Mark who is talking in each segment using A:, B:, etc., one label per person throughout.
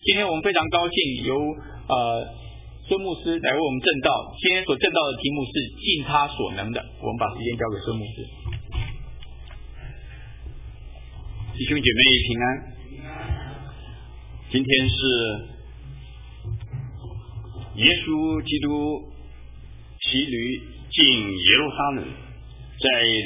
A: 今天我们非常高兴由孙牧师来为我们证道。今天所证道的题目是尽他所能的。我们把时间交给孙牧师。
B: 弟兄姐妹平安。今天是耶稣基督骑驴进耶路撒冷在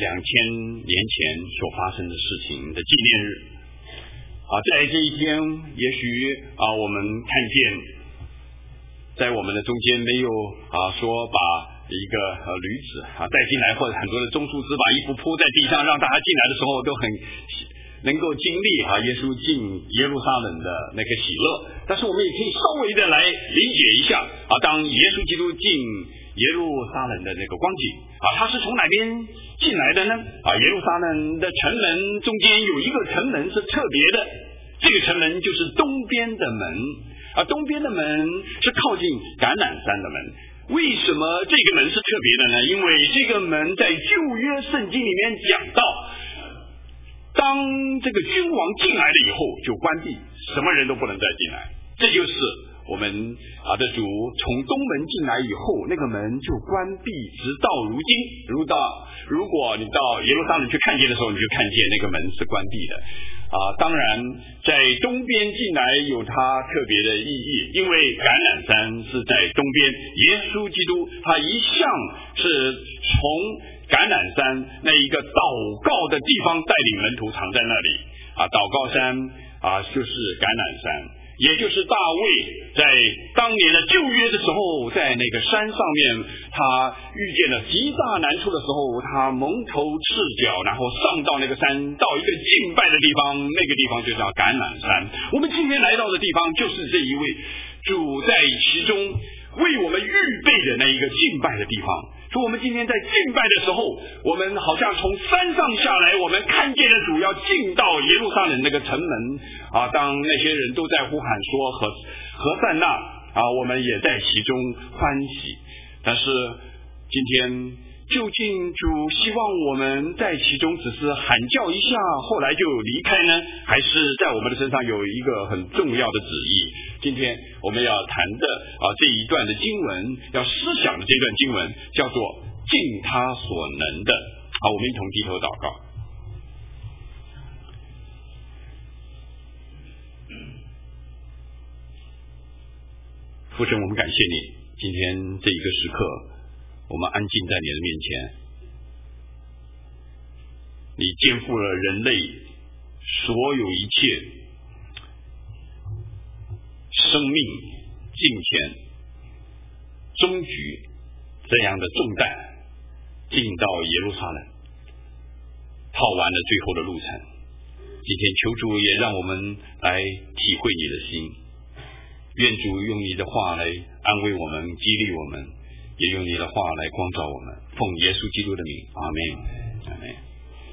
B: 2000年前所发生的事情的纪念日。在这一天，也许我们看见在我们的中间没有说把一个驴子带进来，或者很多的宗术师把衣服铺在地上让大家进来的时候都很能够经历耶稣进耶路撒冷的那个喜乐。但是我们也可以稍微的来理解一下当耶稣基督进耶路撒冷的那个光景他是从哪边进来的呢？耶路撒冷的城门中间有一个城门是特别的，这个城门就是东边的门东边的门是靠近橄榄山的门。为什么这个门是特别的呢？因为这个门在旧约圣经里面讲到，当这个君王进来了以后就关闭，什么人都不能再进来。这就是我们的主从东门进来以后，那个门就关闭，直到如今。如果你到耶路撒冷去看见的时候，你就看见那个门是关闭的当然在东边进来有它特别的意义，因为橄榄山是在东边，耶稣基督他一向是从橄榄山那一个祷告的地方带领门徒藏在那里祷告山就是橄榄山，也就是大卫在当年的旧约的时候，在那个山上面他遇见了极大难处的时候，他蒙头赤脚，然后上到那个山，到一个敬拜的地方，那个地方就叫橄榄山。我们今天来到的地方就是这一位主在其中为我们预备的那一个敬拜的地方。所以我们今天在敬拜的时候，我们好像从山上下来，我们看见了主要进到耶路撒冷那个城门当那些人都在呼喊说何塞纳我们也在其中欢喜。但是今天究竟主希望我们在其中只是喊叫一下后来就离开呢，还是在我们的身上有一个很重要的旨意？今天我们要谈的这一段的经文，要思想的这段经文叫做尽他所能的。我们一同低头祷告。父神，我们感谢你，今天这一个时刻我们安静在你的面前，你肩负了人类所有一切生命、金钱、终局这样的重担，进到耶路撒冷，跑完了最后的路程。今天求主也让我们来体会你的心，愿主用你的话来安慰我们、激励我们，也用你的话来光照我们。奉耶稣基督的名，阿们，阿们。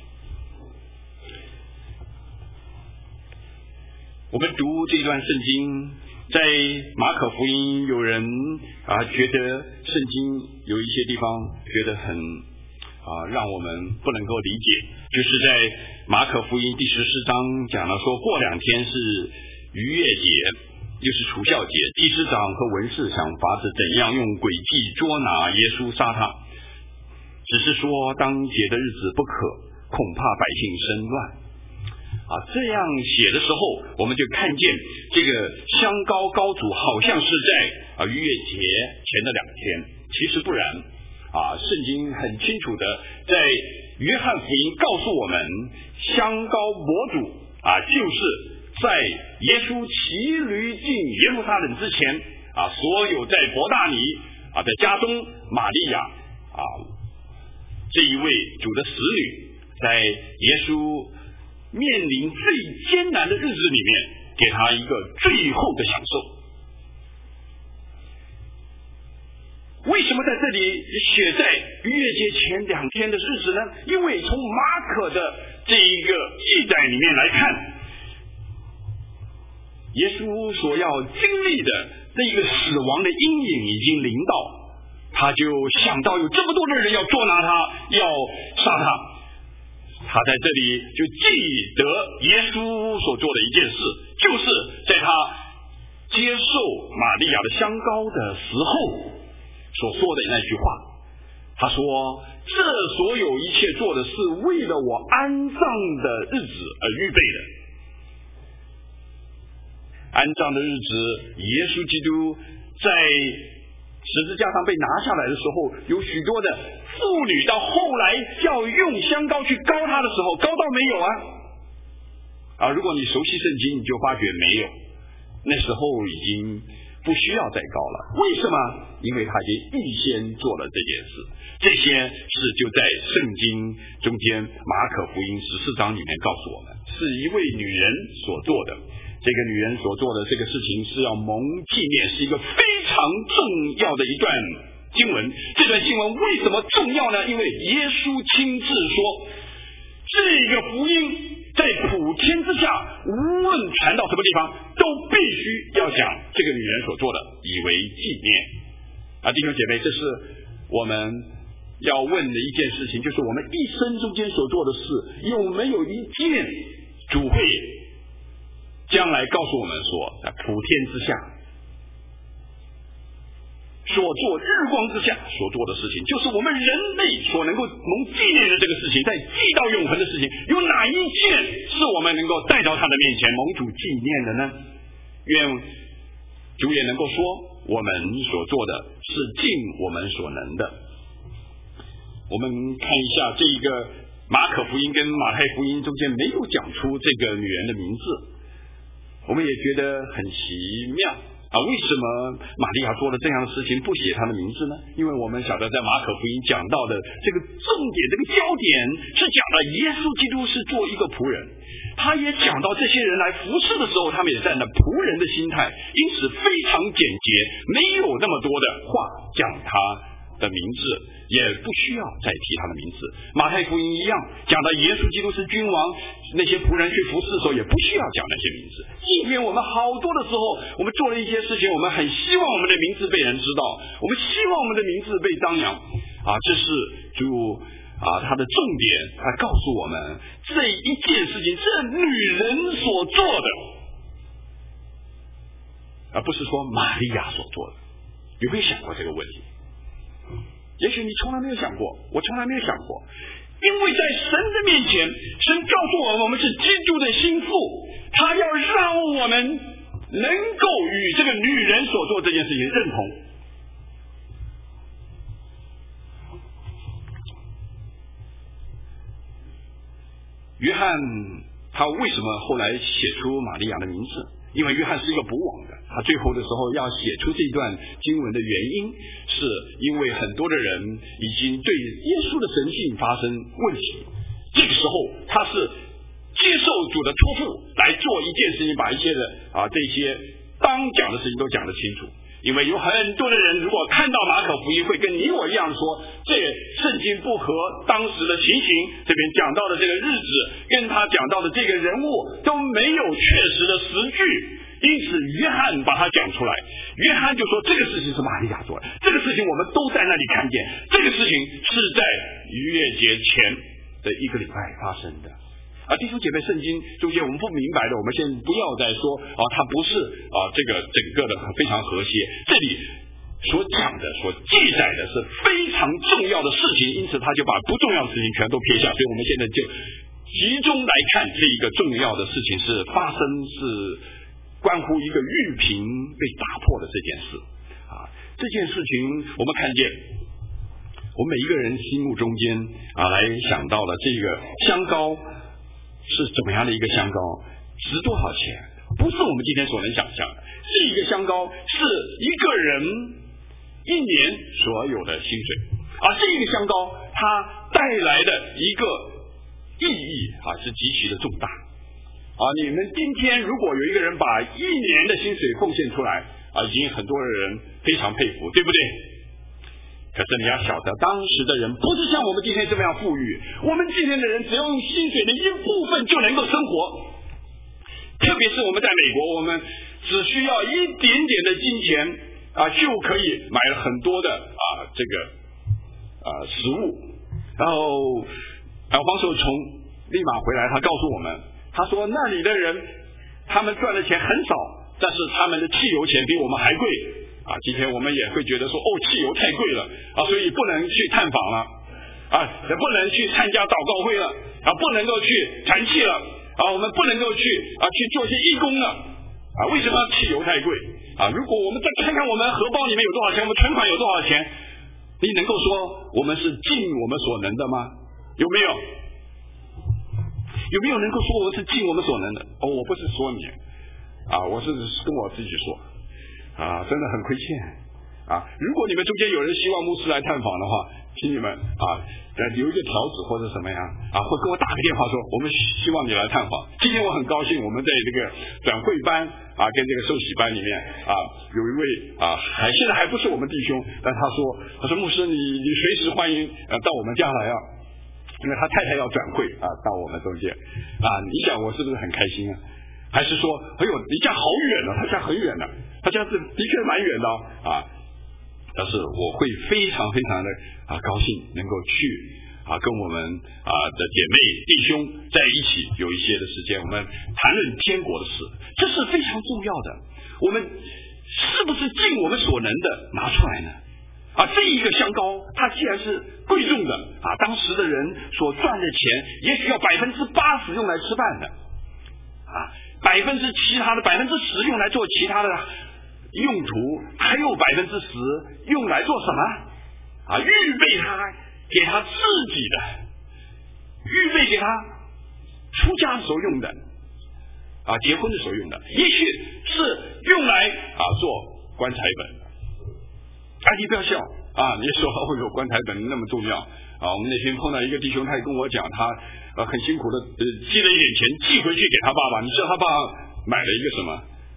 B: 我们读这段圣经，在马可福音有人觉得圣经有一些地方觉得很让我们不能够理解，就是在马可福音第14章讲了说，过2天是逾越节，就是除酵节，祭司长和文士想法子怎样用诡计捉拿耶稣杀他，只是说当节的日子不可，恐怕百姓生乱这样写的时候，我们就看见这个香膏膏主好像是在逾越节前的2天，其实不然圣经很清楚的在约翰福音告诉我们，香膏模主就是在耶稣骑驴进耶路撒冷之前所有在伯大尼的家中玛利亚这一位主的使女，在耶稣面临最艰难的日子里面，给他一个最后的享受。为什么在这里写在逾越节前2天的日子呢？因为从马可的这一个记载里面来看，耶稣所要经历的这一个死亡的阴影已经临到，他就想到有这么多的人要捉拿他，要杀他。他在这里就记得耶稣所做的一件事，就是在他接受玛利亚的香膏的时候所说的那句话。他说：这所有一切做的是为了我安葬的日子而预备的。安葬的日子，耶稣基督在十字架上被拿下来的时候，有许多的妇女到后来要用香膏去膏他的时候，膏到没有如果你熟悉圣经，你就发觉没有，那时候已经不需要再膏了。为什么？因为他已经预先做了这件事。这些事就在圣经中间马可福音14章里面告诉我们，是一位女人所做的。这个女人所做的这个事情是要蒙纪念，是一个非常重要的一段经文。这段经文为什么重要呢？因为耶稣亲自说，这个福音在普天之下，无论传到什么地方，都必须要讲这个女人所做的，以为纪念。弟兄姐妹，这是我们要问的一件事情，就是我们一生中间所做的事，有没有一件主会将来告诉我们说，在普天之下所做，日光之下所做的事情，就是我们人类所能够蒙纪念的这个事情，在记到永恒的事情，有哪一件是我们能够带到他的面前蒙主纪念的呢？愿主也能够说，我们所做的是尽我们所能的。我们看一下这个马可福音跟马太福音中间没有讲出这个女人的名字，我们也觉得很奇妙为什么玛利亚做了这样的事情不写她的名字呢？因为我们晓得在马可福音讲到的这个重点，这个焦点是讲到耶稣基督是做一个仆人，他也讲到这些人来服侍的时候，他们也在那仆人的心态，因此非常简洁，没有那么多的话讲他的名字，也不需要再提他的名字。马太福音一样讲到耶稣基督是君王，那些仆人去服侍的时候也不需要讲那些名字。即便我们好多的时候，我们做了一些事情，我们很希望我们的名字被人知道，我们希望我们的名字被张扬这是主他的重点，他告诉我们这一件事情，这女人所做的，而不是说玛利亚所做的。有没有想过这个问题？也许你从来没有想过，我从来没有想过，因为在神的面前，神告诉我们，我们是基督的心腹，他要让我们能够与这个女人所做这件事情认同。约翰他为什么后来写出玛利亚的名字？因为约翰是一个补网的，他最后的时候要写出这段经文的原因，是因为很多的人已经对耶稣的神性发生问题，这个时候他是接受主的托付来做一件事情，把一些的这些当讲的事情都讲得清楚。因为有很多的人如果看到马可福音，会跟你我一样说，这圣经不合当时的情形，这边讲到的这个日子跟他讲到的这个人物都没有确实的实据，因此约翰把它讲出来。约翰就说这个事情是玛利亚做的，这个事情我们都在那里看见，这个事情是在逾越节前的1个礼拜发生的。弟兄姐妹，圣经中间我们不明白的，我们先不要再说它不是这个整个的非常和谐。这里所讲的、所记载的是非常重要的事情，因此他就把不重要的事情全都撇下。所以我们现在就集中来看这一个重要的事情，是发生，是关乎一个玉瓶被打破的这件事这件事情我们看见，我们每一个人心目中间来想到了这个香膏是怎么样的一个香膏，值多少钱，不是我们今天所能想象的。这一个香膏是一个人一年所有的薪水，这一个香膏它带来的一个意义是极其的重大你们今天如果有一个人把1年的薪水奉献出来已经很多人非常佩服，对不对？可是你要晓得，当时的人不是像我们今天这么样富裕，我们今天的人只要用薪水的一部分就能够生活，特别是我们在美国，我们只需要一点点的金钱就可以买了很多的这个食物。然后黄守从立马回来，他告诉我们，他说那里的人他们赚的钱很少， 但是他们的汽油钱比我们还贵啊。今天我们也会觉得说，汽油太贵了啊，所以不能去探访了啊，也不能去参加祷告会了啊，不能够去团契了啊，我们不能够去做些义工了啊。为什么汽油太贵啊？如果我们再看看我们荷包里面有多少钱，我们存款有多少钱，你能够说我们是尽我们所能的吗？有没有？有没有能够说我们是尽我们所能的？我不是说你啊，我是跟我自己说啊，真的很亏欠啊。如果你们中间有人希望牧师来探访的话，请你们留一个条子或者什么样会跟我打个电话说，我们希望你来探访。今天我很高兴，我们在这个转会班跟这个受洗班里面有一位现在还不是我们弟兄，但他说牧师你随时欢迎到我们家来因为他太太要转会到我们中间你想我是不是很开心啊？还是说你家好远他家很远的，他家是的确蛮远的但是我会非常非常的高兴能够去跟我们的姐妹弟兄在一起有一些的时间，我们谈论天国的事，这是非常重要的。我们是不是尽我们所能的拿出来呢？这一个香膏它既然是贵重的当时的人所赚的钱也许要80%用来吃饭的其他的10%用来做其他的用途，还有10%用来做什么预备他给他自己的，预备给他出家的时候用的结婚的时候用的，也许是用来做棺材本你不要笑你说有棺材本那么重要我们那天碰到一个弟兄，他也跟我讲他很辛苦的积了一点钱寄回去给他爸爸，你知道他爸爸买了一个什么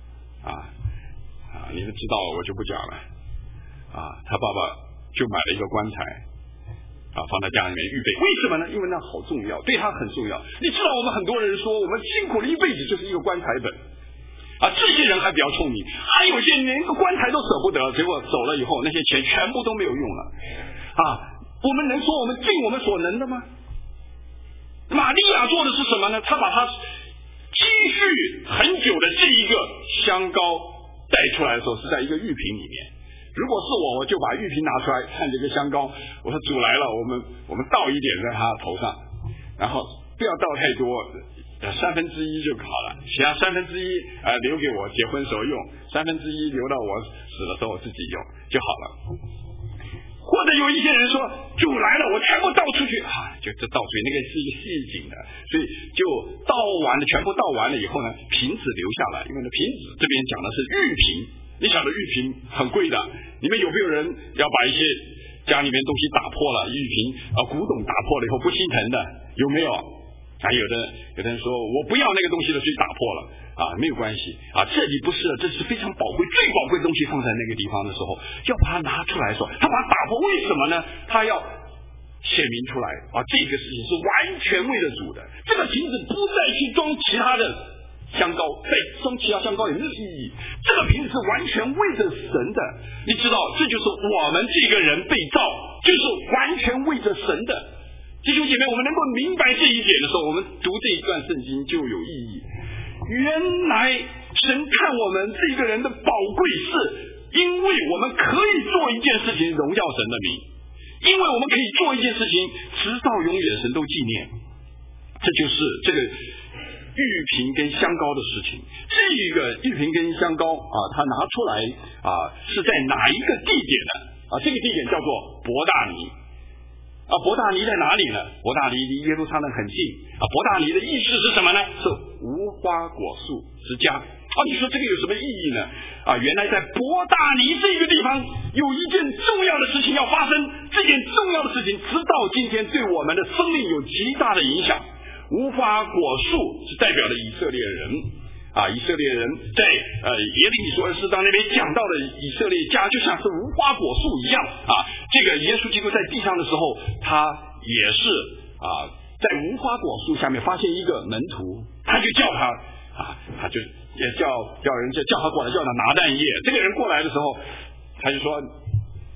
B: 你们知道我就不讲了他爸爸就买了一个棺材放在家里面预备，为什么呢？因为那好重要，对他很重要。你知道我们很多人说我们辛苦了一辈子就是一个棺材本这些人还比较聪明，还有些连个棺材都舍不得，结果走了以后那些钱全部都没有用了我们能说我们尽我们所能的吗？玛利亚做的是什么呢？她把她积蓄很久的这一个香膏带出来的时候是在一个玉瓶里面。如果是我就把玉瓶拿出来看这个香膏，我说主来了，我们倒一点在他头上，然后不要倒太多，1/3就好了，其他1/3留给我结婚时候用，1/3留到我死的时候我自己用就好了。或者有一些人说主来了，我全部倒出去就这倒出去，那个是一个细井的，所以就倒完了，全部倒完了以后呢，瓶子留下来，因为呢瓶子这边讲的是玉瓶，你晓得玉瓶很贵的，你们有没有人要把一些家里面东西打破了，玉瓶古董打破了以后不心疼的，有没有有的人说我不要那个东西了，所以打破了没有关系这里不是，这是非常宝贵最宝贵的东西，放在那个地方的时候要把它拿出来说，他把它打破，为什么呢？他要显明出来这个事情是完全为了主的，这个瓶子不再去装其他的香膏，再装其他香膏也没有意义，这个瓶子是完全为着神的，你知道这就是我们这个人被造就是完全为着神的。弟兄姐妹，我们能够明白这一点的时候，我们读这一段圣经就有意义。原来神看我们这个人的宝贵是因为我们可以做一件事情荣耀神的名，因为我们可以做一件事情直到永远神都纪念，这就是这个玉瓶跟香膏的事情。这个玉瓶跟香膏它拿出来是在哪一个地点呢？这个地点叫做伯大尼伯大尼在哪里呢？伯大尼离耶路撒冷很近伯大尼的意思是什么呢？是无花果树之家你说这个有什么意义呢？原来在伯大尼这个地方有一件重要的事情要发生，这件重要的事情直到今天对我们的生命有极大的影响。无花果树是代表了以色列人以色列人在耶利米书24章那边讲到的以色列家就像是无花果树一样这个耶稣基督在地上的时候，他也是在无花果树下面发现一个门徒，他就叫他就也叫人叫他过来，叫他拿蛋液。这个人过来的时候，他就说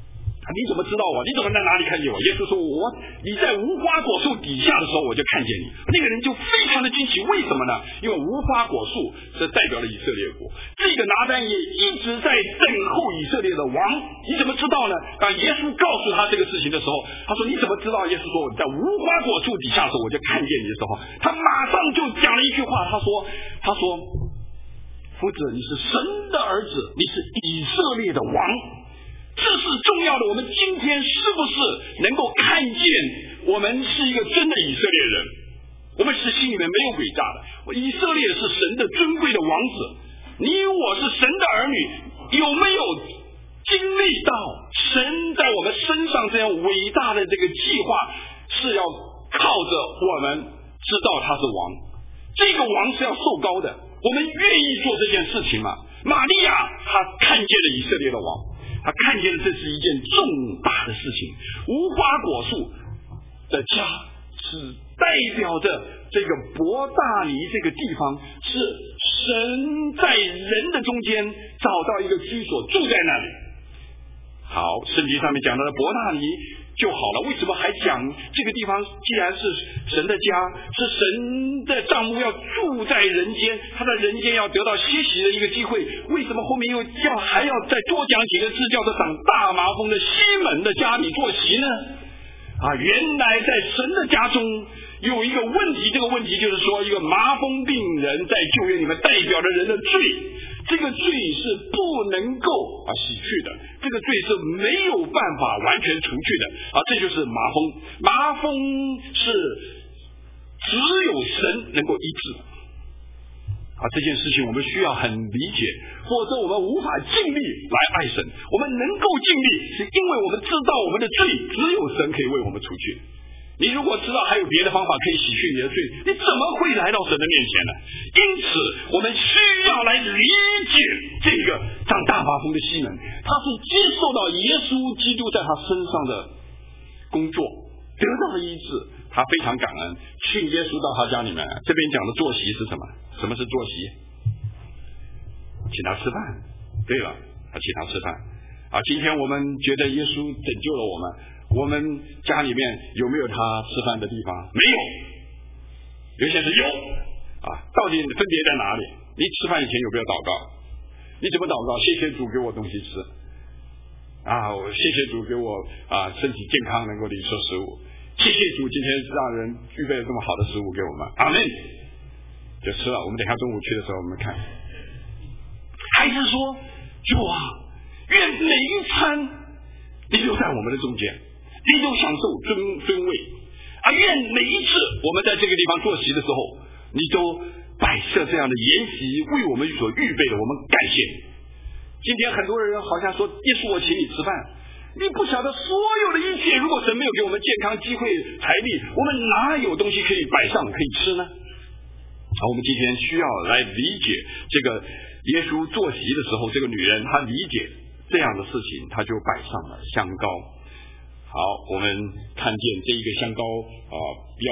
B: 你怎么知道我？你怎么在哪里看见我？耶稣说你在无花果树底下的时候我就看见你。那个人就非常的惊奇，为什么呢？因为无花果树这代表了以色列国，这个拿单也一直在等候以色列的王。你怎么知道呢？当耶稣告诉他这个事情的时候，他说你怎么知道？耶稣说我在无花果树底下的时候我就看见你的时候，他马上就讲了一句话，他说夫子，你是神的儿子，你是以色列的王。这是重要的，我们今天是不是能够看见我们是一个真的以色列人？我们是心里面没有诡诈的，以色列是神的尊贵的王子，你我是神的儿女，有没有经历到神在我们身上这样伟大的这个计划，是要靠着我们知道他是王，这个王是要受膏的，我们愿意做这件事情吗？玛利亚她看见了以色列的王，他看见了这是一件重大的事情。无花果树的家是代表着这个伯大尼这个地方，是神在人的中间找到一个居所，住在那里。好，圣经上面讲到的伯大尼就好了，为什么还讲这个地方既然是神的家，是神的帐幕，要住在人间，他在人间要得到歇息的一个机会，为什么后面还要再多讲几个字，叫做长大麻风的西门的家里坐席呢？原来在神的家中有一个问题，这个问题就是说，一个麻风病人在旧约里面代表着人的罪，这个罪是不能够洗去的，这个罪是没有办法完全除去的这就是麻风。麻风是只有神能够医治这件事情我们需要很理解，否则我们无法尽力来爱神。我们能够尽力，是因为我们知道我们的罪只有神可以为我们除去。你如果知道还有别的方法可以洗去你的罪，你怎么会来到神的面前呢？因此我们需要来理解这个长大麻风的西门，他是接受到耶稣基督在他身上的工作，得到了医治，他非常感恩，请耶稣到他家里面。这边讲的坐席是什么？什么是坐席？请他吃饭。对了，请他吃饭今天我们觉得耶稣拯救了我们家里面有没有他吃饭的地方？没有。有些是有到底分别在哪里？你吃饭以前有没有祷告？你怎么祷告？谢谢主给我东西吃谢谢主给我身体健康，能够领受食物。谢谢主今天让人预备了这么好的食物给我们。阿们。就吃了。我们等一下中午去的时候我们看。还是说主愿每一餐你留在我们的中间，你都享受尊位愿每一次我们在这个地方坐席的时候，你都摆设这样的筵席为我们所预备的，我们感谢你。今天很多人好像说耶稣我请你吃饭，你不晓得所有的一切，如果神没有给我们健康机会财力，我们哪有东西可以摆上可以吃呢？我们今天需要来理解这个耶稣坐席的时候，这个女人她理解这样的事情，她就摆上了香膏。好，我们看见这一个香膏要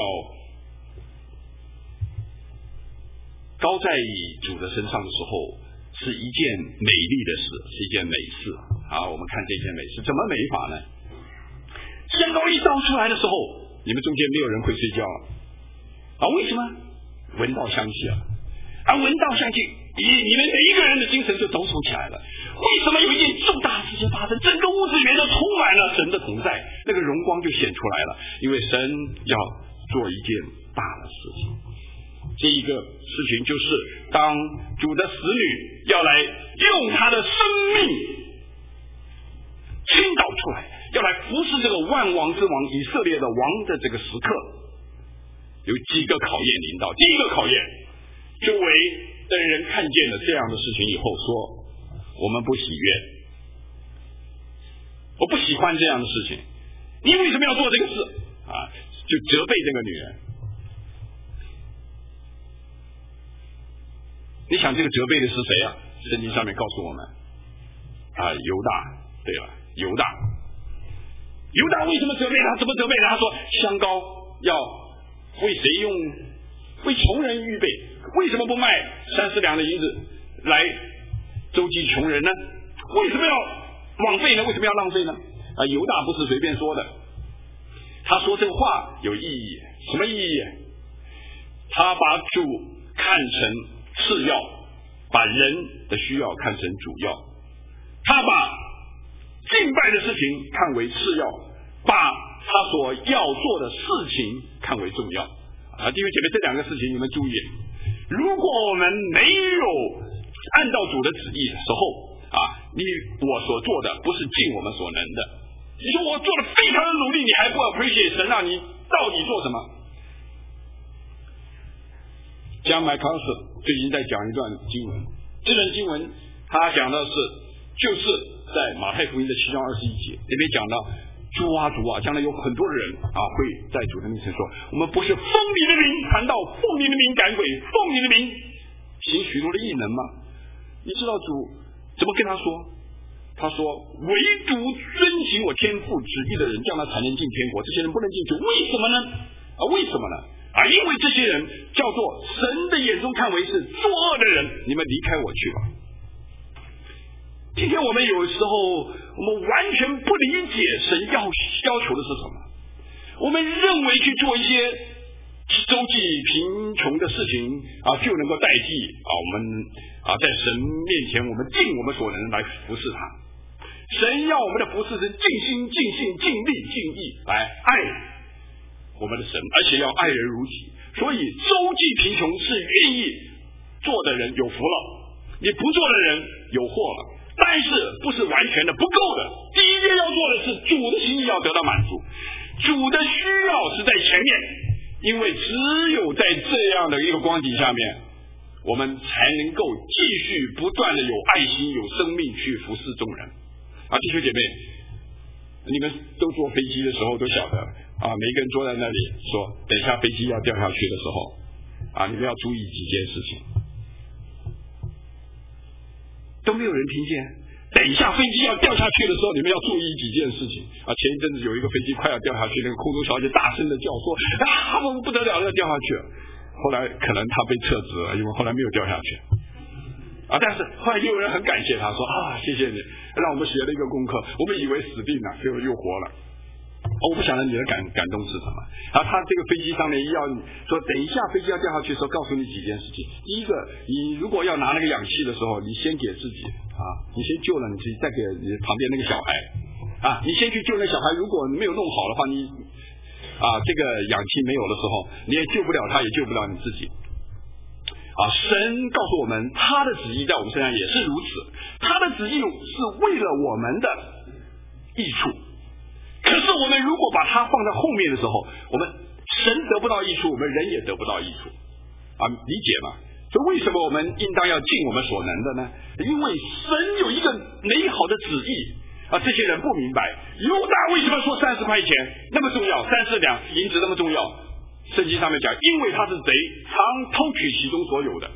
B: 膏在主的身上的时候，是一件美丽的事，是一件美事。好，我们看这件美事怎么美法呢？香膏一倒出来的时候，你们中间没有人会睡觉为什么？闻到香气了闻到香气，你们每一个人的精神就抖擞起来了。为什么有一件重大的事情发生，整个屋子里面都充满了神的同在，那个荣光就显出来了，因为神要做一件大的事情。这一个事情就是当主的使女要来用他的生命倾倒出来，要来服侍这个万王之王以色列的王的这个时刻，有几个考验临到。第一个考验，周围的人看见了这样的事情以后说，我们不喜悦，我不喜欢这样的事情，你为什么要做这个事就责备这个女人。你想这个责备的是谁圣经上面告诉我们犹大。对了，犹大为什么责备他？怎么责备他？他说香膏要为谁用？为穷人预备，为什么不卖30两的银子来周济穷人呢？为什么要枉费呢？为什么要浪费呢？ 犹大不是随便说的，他说这个话有意义。什么意义？他把主看成次要，把人的需要看成主要，他把敬拜的事情看为次要，把他所要做的事情看为重要。弟兄姐妹，这两个事情你们注意，如果我们没有按照主的旨意的时候我所做的不是尽我们所能的。你说我做的非常的努力，你还不 appreciate 神让你到底做什么？John MacArthur 最近在讲一段经文，这段经文他讲的就是在马太福音的7章21节，里面讲到主啊，将来有很多人会在主的面前说，我们不是奉你的名传道，奉你的名赶鬼，奉你的名行许多的异能吗？你知道主怎么跟他说？他说唯独遵行我天父旨意的人，将来才能进天国，这些人不能进去。为什么呢？为什么呢？因为这些人叫做神的眼中看为是作恶的人，你们离开我去吧。今天我们有时候我们完全不理解神要求的是什么，我们认为去做一些周济贫穷的事情就能够代替我们在神面前我们尽我们所能来服侍他。神要我们的服侍是尽心尽性尽力尽意来爱我们的神，而且要爱人如己。所以周济贫穷是愿意做的人有福了，你不做的人有祸了。但是不是完全的不够的，第一件要做的是主的心意要得到满足，主的需要是在前面，因为只有在这样的一个光景下面，我们才能够继续不断的有爱心有生命去服侍众人。弟兄姐妹，你们都坐飞机的时候都晓得每个人坐在那里说，等一下飞机要掉下去的时候你们要注意几件事情，都没有人听见。等一下飞机要掉下去的时候，你们要注意几件事情前一阵子有一个飞机快要掉下去，那个空中小姐大声的叫说不得了要掉下去了。后来可能他被撤职了，因为后来没有掉下去但是后来又有人很感谢他说谢谢你让我们学了一个功课，我们以为死定了，结果又活了。我不晓得你的感动是什么。他这个飞机上面要说等一下飞机要掉下去的时候，告诉你几件事情。第一个，你如果要拿那个氧气的时候，你先给自己你先救了你自己，再给你旁边那个小孩你先去救那小孩，如果没有弄好的话，你这个氧气没有的时候，你也救不了他，也救不了你自己神告诉我们他的旨意在我们身上也是如此，他的旨意是为了我们的益处。可是我们如果把它放在后面的时候，我们神得不到益处，我们人也得不到益处理解吗？所以为什么我们应当要尽我们所能的呢？因为神有一个美好的旨意这些人不明白犹大为什么说30块钱那么重要，30两银子那么重要。圣经上面讲，因为他是贼，常偷取其中所有的。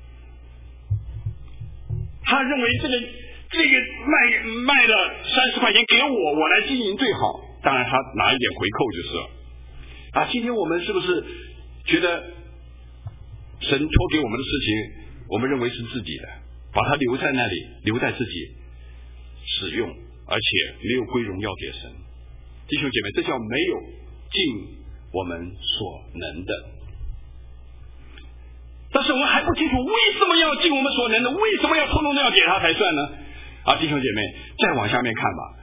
B: 他认为这个卖了30块钱给我来经营最好，当然他拿一点回扣就是了今天我们是不是觉得神托给我们的事情我们认为是自己的，把它留在那里，留在自己使用，而且没有归荣耀给神？弟兄姐妹，这叫没有尽我们所能的。但是我们还不清楚为什么要尽我们所能的，为什么要通通都要给他才算呢？弟兄姐妹，再往下面看吧。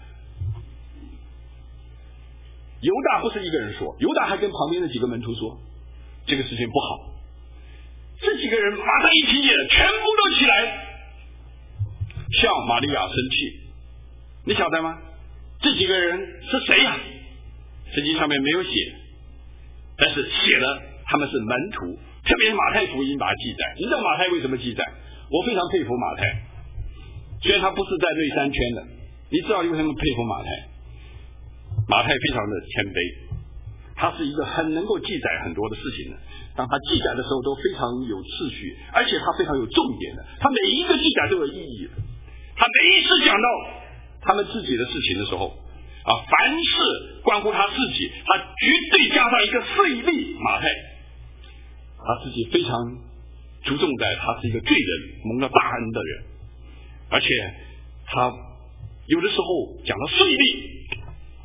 B: 犹大不是一个人说，犹大还跟旁边的几个门徒说这个事情不好。这几个人马上一起也全部都起来向玛利亚生气。你晓得吗？这几个人是谁呀？圣经上面没有写，但是写了他们是门徒，特别是马太福音把它记载。你知道马太为什么记载？我非常佩服马太，虽然他不是在内三圈的，你知道为什么佩服马太？马太非常的谦卑，他是一个很能够记载很多的事情的，当他记载的时候都非常有次序，而且他非常有重点的，他每一个记载都有意义的。他每一次讲到他们自己的事情的时候凡是关乎他自己，他绝对加上一个税吏马太，他自己非常注重在他是一个罪人，蒙了大恩的人，而且他有的时候讲到税吏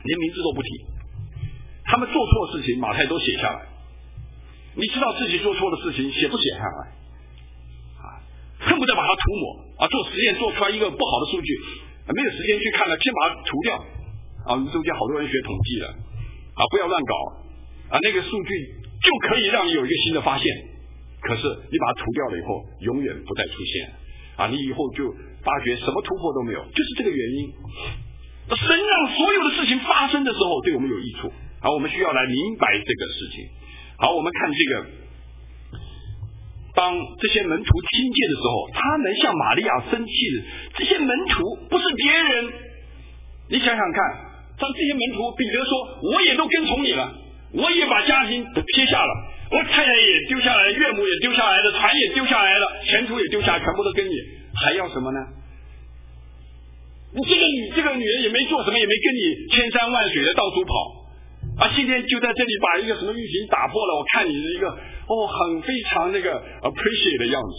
B: 连名字都不提。他们做错事情，马太都写下来。你知道自己做错的事情，写不写下来？恨不得把它涂抹做实验做出来一个不好的数据，没有时间去看了，先把它涂掉中间好多人学统计了不要乱搞那个数据就可以让你有一个新的发现，可是你把它涂掉了以后，永远不再出现你以后就发觉什么突破都没有，就是这个原因。神让所有的事情发生的时候，对我们有益处我们需要来明白这个事情。好，我们看这个，当这些门徒听见的时候，他们向玛利亚生气的这些门徒不是别人，你想想看，当这些门徒，彼得说我也都跟从你了，我也把家庭撇下了，我太太也丢下来，岳母也丢下来了，船也丢下来了，前途也丢下来，全部都跟你，还要什么呢？你这个女人也没做什么，也没跟你千山万水的到处跑今天就在这里把一个什么玉瓶打破了，我看你是一个很非常那个 appreciate 的样子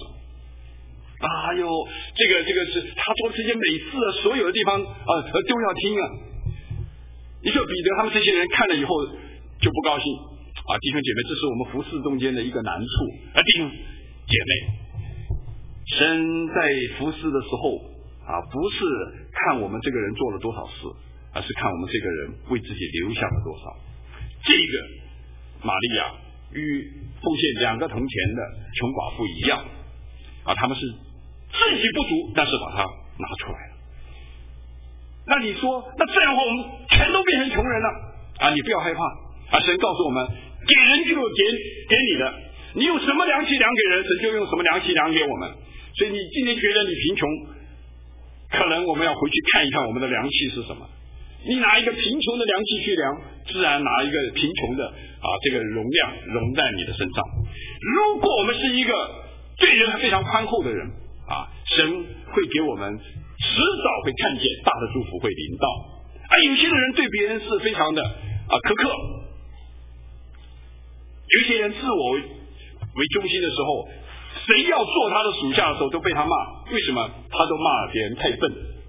B: 这个是他做这些美事所有的地方都要听你说彼得他们这些人看了以后就不高兴弟兄姐妹，这是我们服侍中间的一个难处弟兄姐妹，神在服侍的时候不是看我们这个人做了多少事，而是看我们这个人为自己留下了多少。这个玛利亚与奉献2个铜钱的穷寡妇一样他们是自己不足，但是把它拿出来了。那你说，那这样的话我们全都变成穷人了你不要害怕神告诉我们，给人就有给你的，你有什么良气量给人，神就用什么良气量给我们。所以你今天觉得你贫穷，可能我们要回去看一看我们的良气是什么。你拿一个贫穷的良气去量，自然拿一个贫穷的这个容量容在你的身上。如果我们是一个对人非常宽厚的人神会给我们迟早会看见大的祝福会临到有些的人对别人是非常的苛刻，有些人自我为中心的时候，谁要做他的属下的时候都被他骂，为什么？他都骂别人太笨。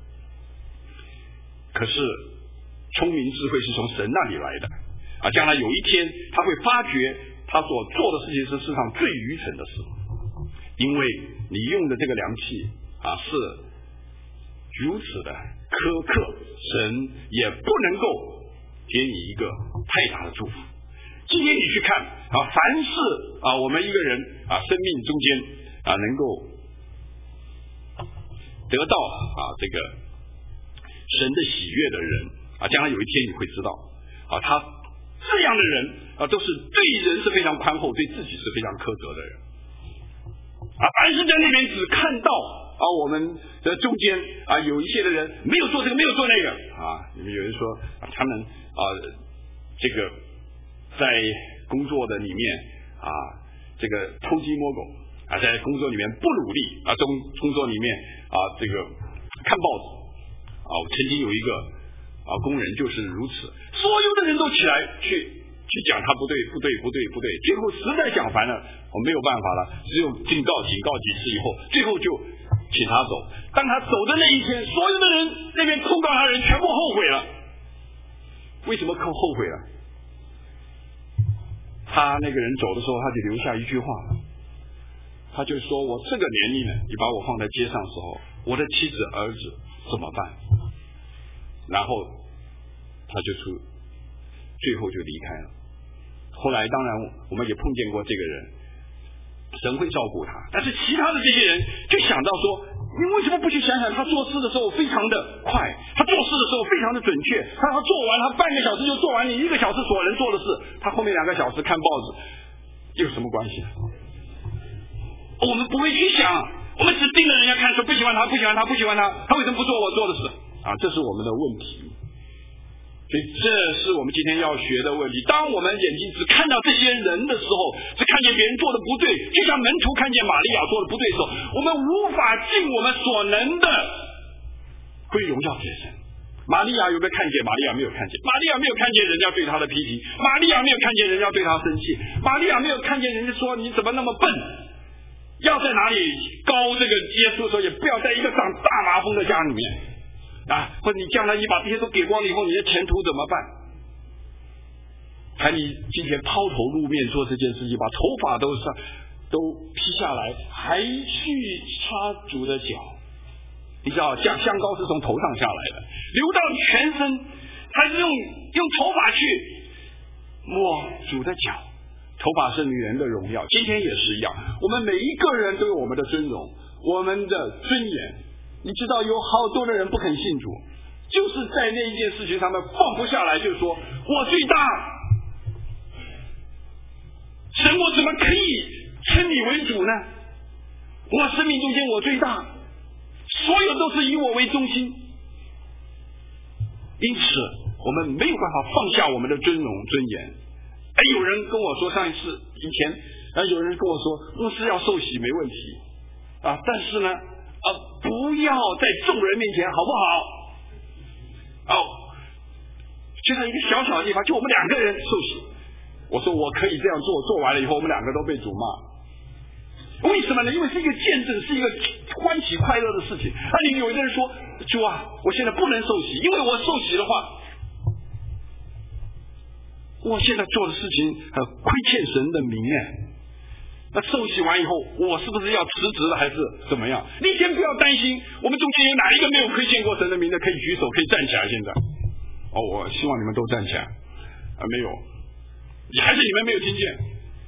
B: 可是聪明智慧是从神那里来的将来有一天他会发觉他所做的事情是世上最愚蠢的事，因为你用的这个良气是如此的苛刻，神也不能够给你一个太大的祝福。今天你去看凡是我们一个人生命中间能够得到这个神的喜悦的人将来有一天你会知道他这样的人都是对人是非常宽厚，对自己是非常苛责的人凡是在那边只看到我们的中间有一些的人没有做这个没有做那个你们有人说他们这个在工作的里面这个偷鸡摸狗在工作里面不努力工作里面这个看报纸我曾经有一个工人就是如此，所有的人都起来去讲他不对，最后实在讲烦了，我没有办法了，只有警告几次以后，最后就请他走。当他走的那一天，所有的人那边控告他的人全部后悔了。为什么后悔了？他那个人走的时候，他就留下一句话，他就说我这个年龄呢，你把我放在街上的时候，我的妻子儿子怎么办？然后他就最后就离开了。后来当然我们也碰见过这个人，神会照顾他，但是其他的这些人就想到说，你为什么不去想想他做事的时候非常的快，他做事的时候非常的准确，他做完他半个小时就做完你1个小时所能做的事，他后面2个小时看报纸有什么关系？我们不会去想，我们只盯着人家看，说不喜欢他，他为什么不做我做的事这是我们的问题。所以这是我们今天要学的问题。当我们眼睛只看到这些人的时候，只看见别人做的不对，就像门徒看见玛利亚做的不对的时候，我们无法尽我们所能的归荣耀给神。玛利亚有没有看见？玛利亚没有看见。玛利亚没有看见人家对她的批评，玛利亚没有看见人家对她生气，玛利亚没有看见人家说你怎么那么笨，要在哪里高这个耶稣的时候，也不要在一个长大麻风的家里面。 或者你将来你把这些都给光了以后，你的前途怎么办？还你今天抛头露面做这件事情，把头发都披下来，还去擦主的脚。你知道香膏是从头上下来的，流到全身，他是用头发去摸主的脚。头发是女人的荣耀，今天也是一样，我们每一个人都有我们的尊荣，我们的尊严。你知道有好多的人不肯信主，就是在那一件事情上面放不下来，就是说我最大，神我怎么可以称你为主呢？我生命中间我最大，所有都是以我为中心，因此我们没有办法放下我们的尊荣尊严。有人跟我说，上一次以前有人跟我说牧师要受洗没问题但是呢不要在众人面前好不好？就在一个小小的地方，就我们2个人受洗。我说我可以这样做，做完了以后我们2个都被主骂。为什么呢？因为是一个见证，是一个欢喜快乐的事情。你有一个人说，主啊，我现在不能受洗，因为我受洗的话，我现在做的事情亏欠神的名。那受洗完以后，我是不是要辞职了，还是怎么样？你先不要担心，我们中间有哪一个没有亏欠过神的名的，可以举手，可以站起来。现在我希望你们都站起来。没有，还是你们没有听见？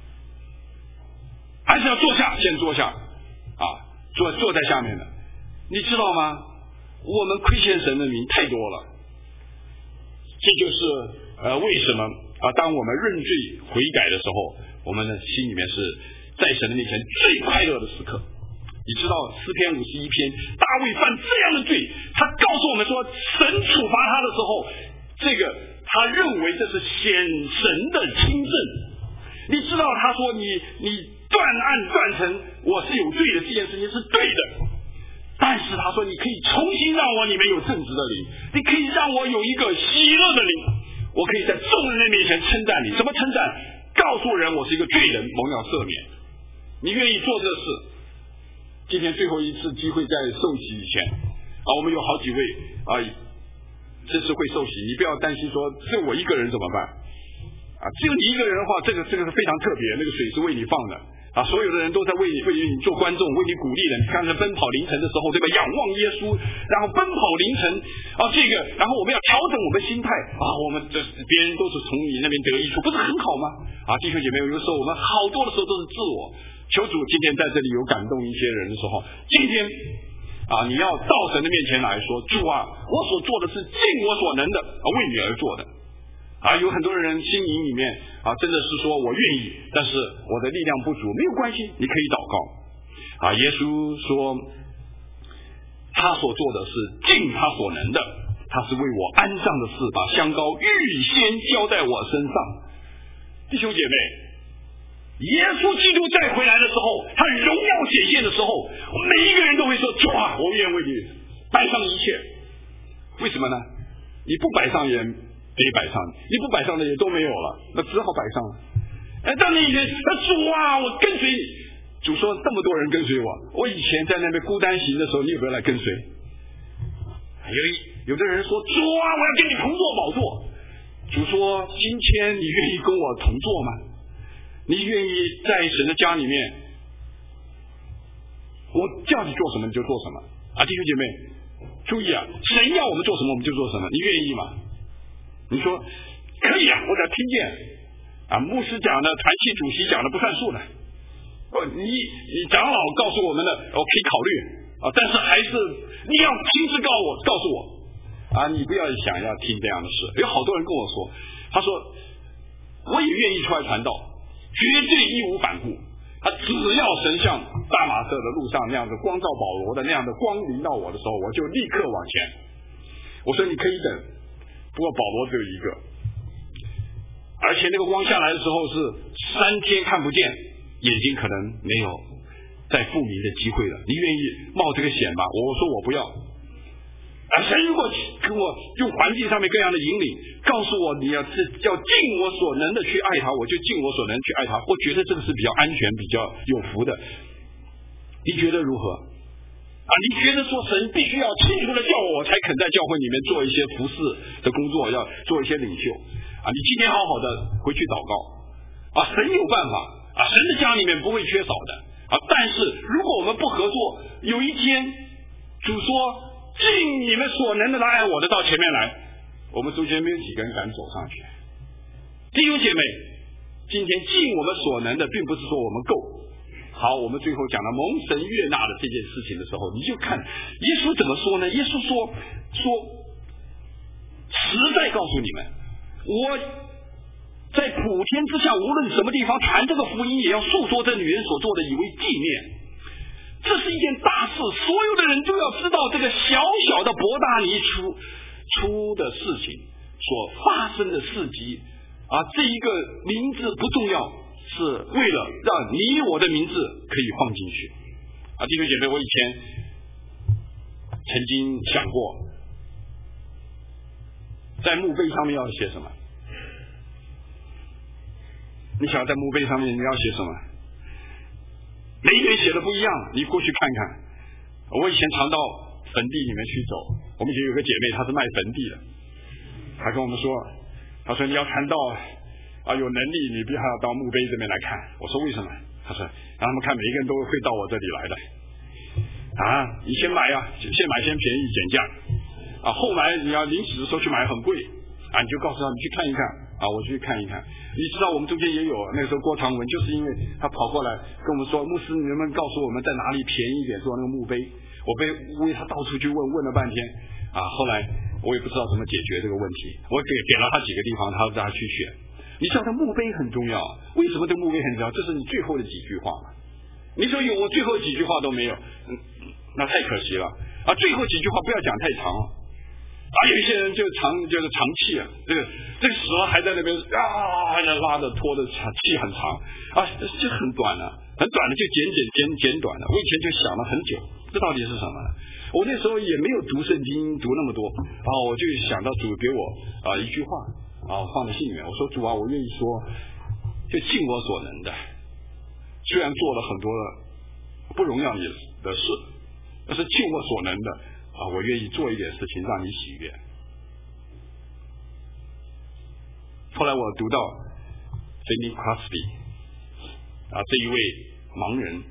B: 还是要坐下，先坐下坐在下面的。你知道吗？我们亏欠神的名太多了，这就是为什么当我们认罪悔改的时候，我们的心里面是在神的面前最快乐的时刻。你知道诗篇51篇，大卫犯这样的罪，他告诉我们说，神处罚他的时候，这个他认为这是显神的亲政。你知道他说你断案断成我是有罪的这件事情是对的，但是他说你可以重新让我里面有正直的灵，你可以让我有一个喜乐的灵，我可以在众人的面前称赞你。怎么称赞？告诉人我是一个罪人，蒙了赦免。你愿意做这事？今天最后一次机会，在受洗以前我们有好几位这次会受洗，你不要担心说只有我一个人怎么办只有你一个人的话，这个是非常特别，那个水是为你放的所有的人都在为你做观众，为你鼓励的。你看看奔跑凌晨的时候，对吧？仰望耶稣，然后奔跑凌晨然后我们要调整我们心态我们别人都是从你那边得益处，不是很好吗？弟兄姐妹，有的时候我们好多的时候都是自我。求主今天在这里有感动一些人的时候，今天你要到神的面前来说，主啊，我所做的是尽我所能的为你而做的有很多人心灵里面真的是说我愿意，但是我的力量不足，没有关系，你可以祷告耶稣说他所做的是尽他所能的，他是为我安葬的事，把香膏预先交在我身上。弟兄姐妹，耶稣基督再回来的时候，他荣耀显现的时候，每一个人都会说，主啊，我愿为你摆上一切。为什么呢？你不摆上也得摆上，你不摆上的也都没有了，那只好摆上了。当你以前主啊，我跟随你，主说这么多人跟随我，我以前在那边孤单行的时候，你有没有来跟随？有的人说，主啊，我要跟你同坐宝座。主说，今天你愿意跟我同坐吗？你愿意在神的家里面，我叫你做什么你就做什么弟兄姐妹注意神要我们做什么我们就做什么，你愿意吗？你说可以我只要听见牧师讲的，团契主席讲的不算数的你长老告诉我们的我可以考虑但是还是你要亲自告诉我你不要想要听这样的事。有好多人跟我说，他说我也愿意出来传道，绝对义无反顾只要神像大马色的路上那样的光照保罗的那样的光临到我的时候，我就立刻往前。我说你可以等，不过保罗只有一个，而且那个光下来的时候是3天看不见，眼睛可能没有再复明的机会了。你愿意冒这个险吗？我说我不要。神如果跟我用环境上面各样的引领，告诉我你要尽我所能的去爱他，我就尽我所能去爱他。我觉得这个是比较安全比较有福的，你觉得如何你觉得说神必须要清楚的叫我才肯在教会里面做一些服侍的工作，要做一些领袖你今天好好的回去祷告神有办法神的家里面不会缺少的但是如果我们不合作，有一天主说尽你们所能的来爱我的到前面来，我们中间没有几个人敢走上去。弟兄姐妹，今天尽我们所能的并不是说我们够好，我们最后讲到蒙神悦纳的这件事情的时候，你就看耶稣怎么说呢？耶稣说实在告诉你们，我在普天之下无论什么地方传这个福音，也要述说这女人所做的以为纪念。这是一件大事，所有的人都要知道这个小小的伯大尼出的事情所发生的事迹这一个名字不重要，是为了让你我的名字可以放进去弟兄姐妹，我以前曾经想过在墓碑上面要写什么。你想在墓碑上面你要写什么？每一个人写的不一样，你过去看看。我以前常到坟地里面去走，我们以前有个姐妹她是卖坟地的，她跟我们说，她说你要传道有能力你必须要到墓碑这边来看。我说为什么？她说让他们看每一个人都会到我这里来的你先买先买先便宜减价后买你要临死的时候去买很贵你就告诉他你去看一看我去看一看。你知道我们中间也有那个时候郭长文，就是因为他跑过来跟我们说，牧师你能不能告诉我们在哪里便宜一点做那个墓碑。我为他到处去问了半天后来我也不知道怎么解决这个问题，我给了他几个地方，他让他去选。你知道这墓碑很重要，为什么这墓碑很重要？这是你最后的几句话嘛。你说我最后几句话都没有那太可惜了最后几句话不要讲太长有一些人就是长气这个死了还在那边还在拉着拖着气很长就很短很短的就简短了。我以前就想了很久，这到底是什么呢？我那时候也没有读圣经读那么多我就想到主给我一句话放在心里面。我说主我愿意说就尽我所能的，虽然做了很多不荣耀你的事，但是尽我所能的我愿意做一点事情让你喜悦。后来我读到 Fanny Crosby 这一位盲人，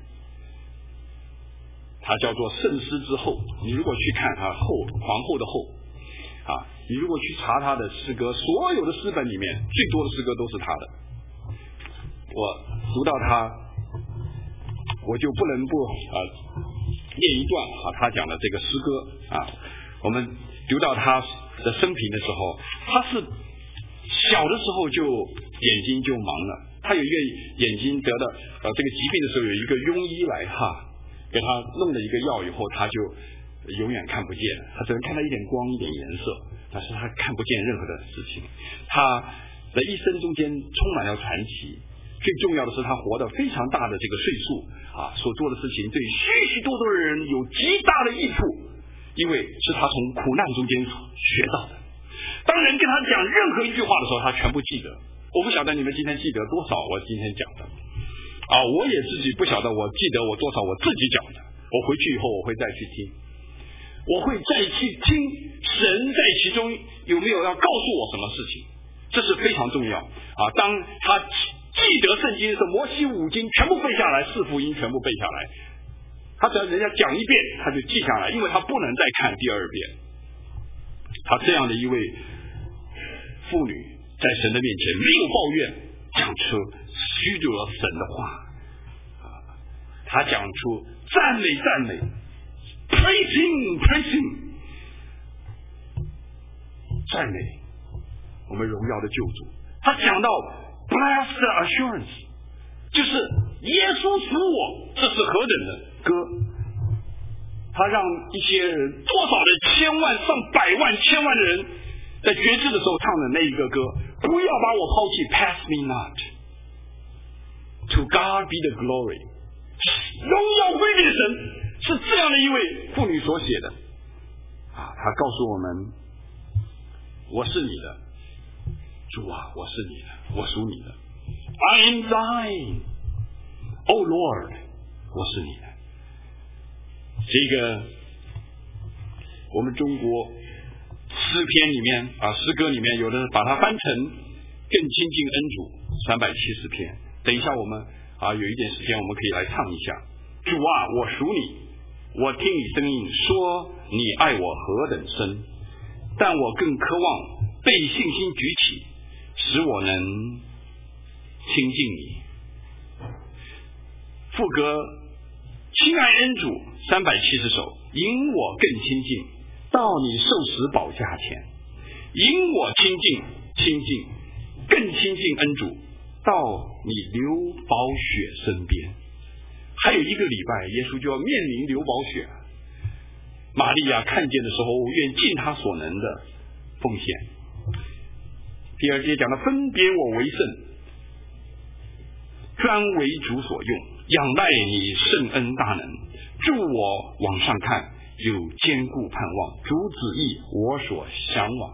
B: 他叫做圣诗之后。你如果去看他皇后的后你如果去查他的诗歌，所有的诗本里面最多的诗歌都是他的。我读到他，我就不能不念一段他讲的这个诗歌我们读到他的生平的时候，他是小的时候就眼睛就盲了。他有一个眼睛得的这个疾病的时候，有一个庸医来给他弄了一个药以后，他就永远看不见，他只能看到一点光一点颜色，但是他看不见任何的事情。他的一生中间充满了传奇，最重要的是他活得非常大的这个岁数所做的事情对许许多多的人有极大的益处，因为是他从苦难中间学到的。当人跟他讲任何一句话的时候，他全部记得。我不晓得你们今天记得多少我今天讲的我也自己不晓得我记得我多少我自己讲的。我回去以后我会再去听，我会再去听神在其中有没有要告诉我什么事情，这是非常重要当他记得圣经的时候，摩西五经全部背下来，四福音全部背下来，他只要人家讲一遍他就记下来，因为他不能再看第二遍。他这样的一位妇女在神的面前没有抱怨，讲出许多神的话他讲出赞美 praising 赞美我们荣耀的救主。他讲到 blessed assurance 就是耶稣属我，这是何等的歌。他让一些人多少的千万上百万千万的人在决志的时候唱的那一个歌，不要把我抛弃 pass me not to God be the glory， 荣耀归给神，是这样的一位妇女所写的他告诉我们，我是你的主我是你的，我属你的， I am thine O Lord， 我是你的。 这个我们中国诗篇里面诗歌里面有的把它翻成更亲近恩主370篇。等一下我们有一点时间我们可以来唱一下。主啊，我属你，我听你声音，说你爱我何等深，但我更渴望被信心举起，使我能亲近你。副歌，亲爱恩主370首，引我更亲近，到你受死宝架前，引我亲近，更亲近恩主，到你流宝血身边。还有一个礼拜，耶稣就要面临流宝血。玛利亚看见的时候，愿尽他所能的奉献。第二节讲的分别我为圣，专为主所用，仰赖你圣恩大能，助我往上看，有坚固盼望，主旨意我所向往。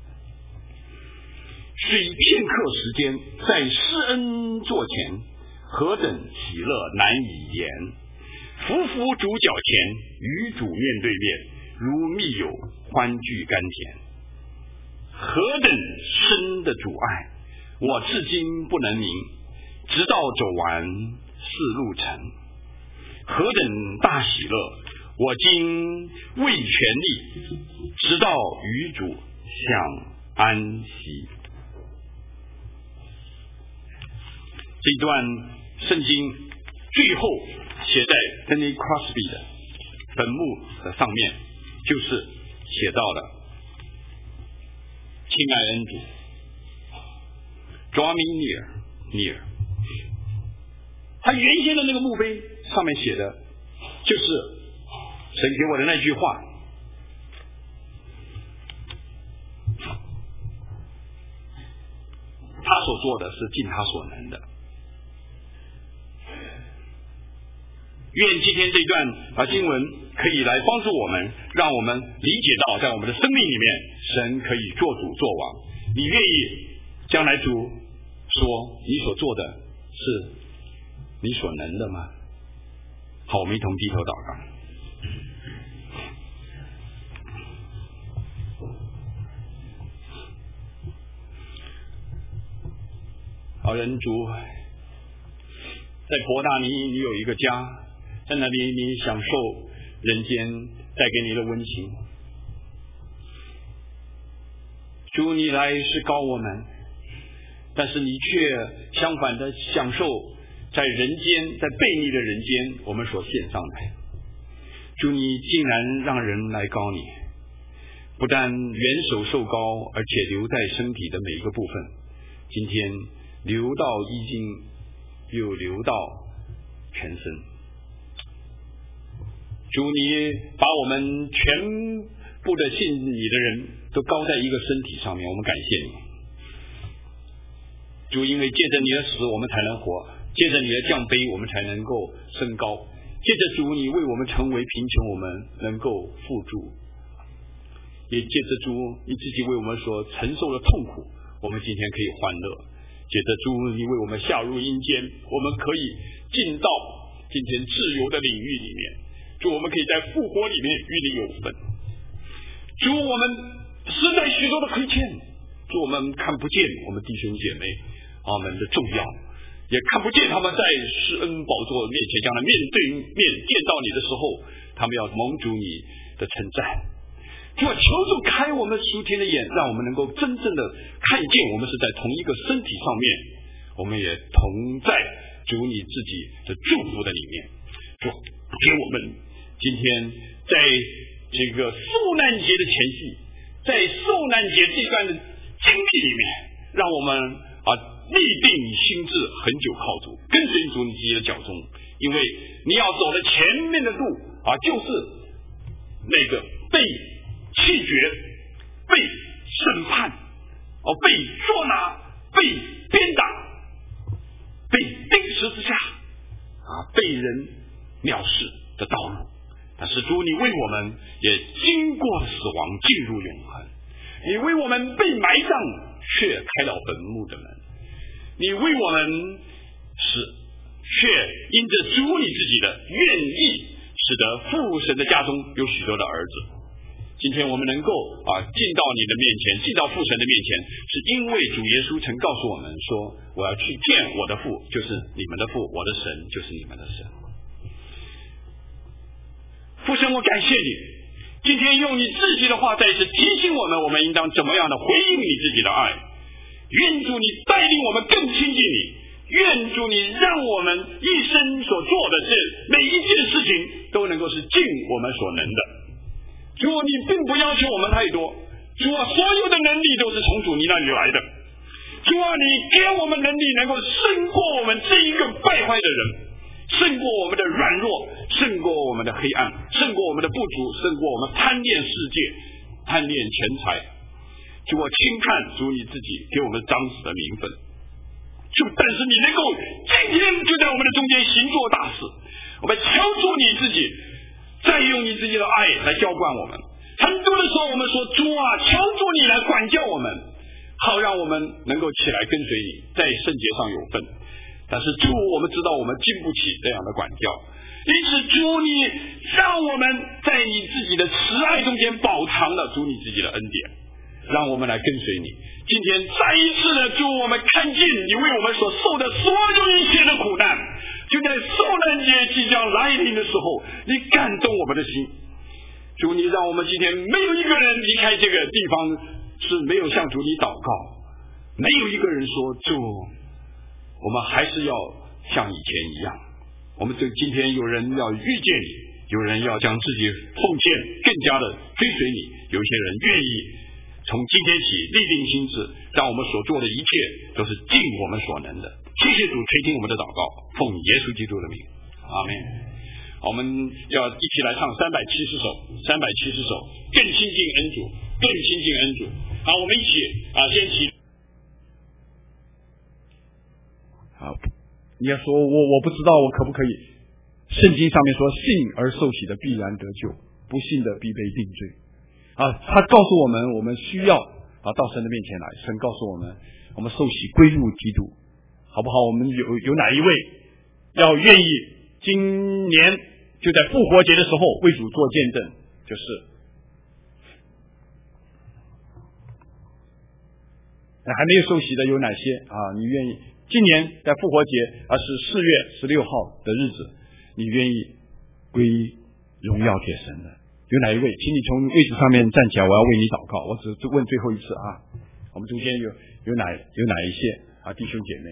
B: 是以片刻时间，在施恩座前，何等喜乐难以言。匍匐主脚前，与主面对面，如密友欢聚甘甜。何等深的主爱，我至今不能明，直到走完4路程。何等大喜乐，我今为全力，直到与主享安息。这段圣经最后写在 Fanny Crosby 的坟墓的上面，就是写到了亲爱恩主 Draw me near。 他原先的那个墓碑上面写的就是神给我的那句话，他所做的是尽他所能的。愿今天这段经文可以来帮助我们，让我们理解到在我们的生命里面，神可以做主做王。你愿意将来主说你所做的是你所能的吗？好，我们一同低头祷告。好，人主在伯大尼，你有一个家，在那里你享受人间带给你的温情。主，你来是告我们，但是你却相反的享受在人间，在悖逆的人间我们所献上的。主，你竟然让人来告你，不但元首受膏，而且留在身体的每一个部分，今天流到衣襟，又流到全身。主，你把我们全部的信你的人都膏在一个身体上面，我们感谢你。主，因为借着你的死我们才能活，借着你的降卑我们才能够升高，借着主你为我们成为贫穷，我们能够富足，也借着主你自己为我们所承受的痛苦，我们今天可以欢乐。借着主你为我们下入阴间，我们可以进到今天自由的领域里面。主，我们可以在复活里面与你有份。主，我们实在许多的亏欠，主，我们看不见我们弟兄姐妹们的重要，也看不见他们在施恩宝座面前将来面对面见到你的时候，他们要蒙主你的称赞。主，求主开我们属天的眼，让我们能够真正的看见我们是在同一个身体上面，我们也同在主你自己的祝福的里面。主，给我们今天在这个受难节的前夕，在受难节这段的经历里面，让我们立定心智，恒久靠主，跟随主你自己的脚踪，因为你要走的前面的路就是那个被弃绝、被审判、被捉拿、被鞭打、被钉十字架被人藐视的道路。但是主，你为我们也经过了死亡，进入永恒。你为我们被埋葬，却开了坟墓的门。你为我们却因着主你自己的愿意， 使得父神的家中有许多的儿子。今天我们能够进到你的面前，进到父神的面前，是因为主耶稣曾告诉我们说，我要去见我的父，就是你们的父，我的神就是你们的神。父神，我感谢你，今天用你自己的话再次提醒我们，我们应当怎么样的回应你自己的爱。愿主你带领我们更亲近你，愿主你让我们一生所做的事，每一件事情都能够是尽我们所能的。主，你并不要求我们太多，主啊，所有的能力都是从主你那里来的。主啊，你给我们能力能够胜过我们这一个败坏的人，胜过我们的软弱，胜过我们的黑暗，胜过我们的不足，胜过我们贪恋世界，贪恋钱财。主啊，轻看主你自己给我们长子的名分。主，但是你能够今天就在我们的中间行做大事，我们求主你自己再用你自己的爱来浇灌我们。很多的时候我们说，主啊，求主你来管教我们，好让我们能够起来跟随你，在圣洁上有份。但是主，我们知道我们经不起这样的管教，因此主你让我们在你自己的慈爱中间饱尝了主你自己的恩典，让我们来跟随你。今天再一次的主，我们看见你为我们所受的所有一切的苦难，就在受难节即将来临的时候，你感动我们的心。主，你让我们今天没有一个人离开这个地方是没有向主你祷告，没有一个人说，主，我们还是要像以前一样。我们今天有人要遇见你，有人要将自己奉献更加的追随你，有一些人愿意从今天起立定心志，让我们所做的一切都是尽我们所能的。谢谢主垂听我们的祷告，奉耶稣基督的名，阿们。我们要一起来唱370首，更亲近恩主，更亲近恩主。好，我们一起先起。
C: 好，你要说我不知道我可不可以？圣经上面说，信而受洗的必然得救，不信的必被定罪。他告诉我们，我们需要到神的面前来。神告诉我们，我们受洗归入基督，好不好？我们有哪一位要愿意今年就在复活节的时候为主做见证？就是还没有受洗的有哪些你愿意今年在复活节是4月16号的日子，你愿意归荣耀给神的？有哪一位？请你从位置上面站起来，我要为你祷告。我只问最后一次我们中间有哪一些弟兄姐妹？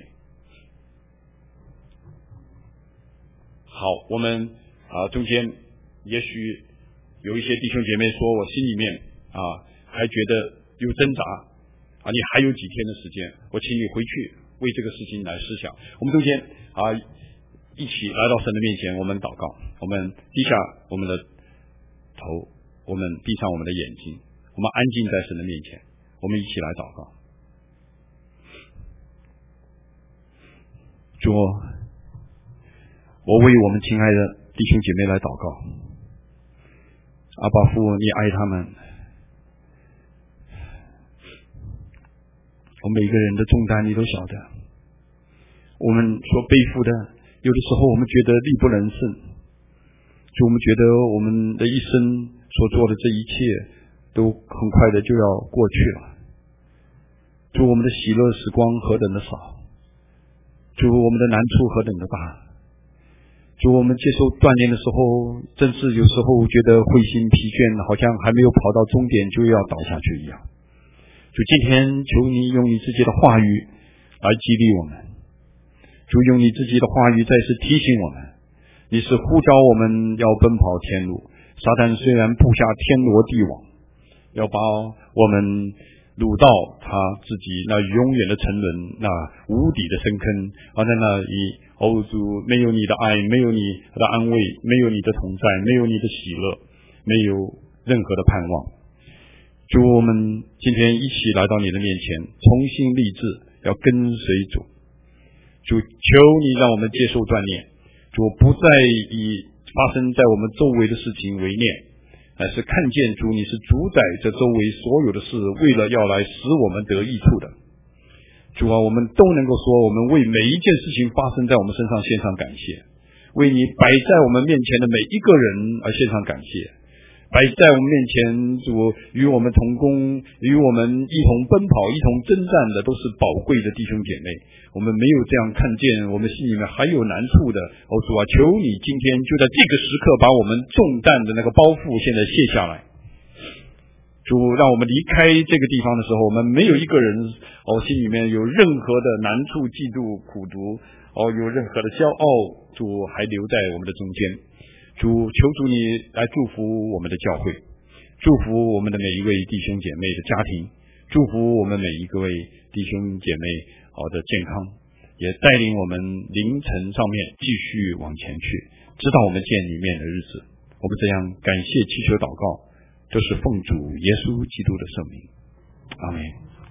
C: 好，我们中间也许有一些弟兄姐妹说，我心里面还觉得有挣扎你还有几天的时间，我请你回去为这个事情来思想。我们中间一起来到神的面前，我们祷告，我们低下我们的头，我们闭上我们的眼睛，我们安静在神的面前，我们一起来祷告。主，我为我们亲爱的弟兄姐妹来祷告。阿爸父，你爱他们，我每个人的重担你都晓得，我们所背负的，有的时候我们觉得力不能胜，就我们觉得我们的一生所做的这一切都很快的就要过去了。主，我们的喜乐时光何等的少，主，我们的难处何等的大。主，我们接受锻炼的时候，真是有时候觉得灰心疲倦，好像还没有跑到终点就要倒下去一样。主，今天求你用你自己的话语来激励我们，主，用你自己的话语再次提醒我们，你是呼召我们要奔跑天路。撒旦虽然布下天罗地网，要把我们掳到他自己那永远的沉沦，那无底的深坑，在那里主，没有你的爱，没有你的安慰，没有你的同在，没有你的喜乐，没有任何的盼望。主，我们今天一起来到你的面前，重新立志要跟随主。主，求你让我们接受锻炼，主，不再以发生在我们周围的事情为念，而是看见主你是主宰这周围所有的事，为了要来使我们得益处的。主啊，我们都能够说，我们为每一件事情发生在我们身上献上感谢。 为你摆在我们面前的每一个人而献上感谢。摆在我们面前，主与我们同工，与我们一同奔跑、一同征战的，都是宝贵的弟兄姐妹。我们没有这样看见，我们心里面还有难处的。主啊，求你今天就在这个时刻，把我们重担的那个包袱现在卸下来。主，让我们离开这个地方的时候，我们没有一个人心里面有任何的难处、嫉妒、苦毒，有任何的骄傲，主还留在我们的中间。主，求主你来祝福我们的教会，祝福我们的每一位弟兄姐妹的家庭，祝福我们每一位弟兄姐妹的健康，也带领我们凌晨上面继续往前去，直到我们见里面的日子。我们这样感谢祈求祷告，都是奉主耶稣基督的圣名，阿们。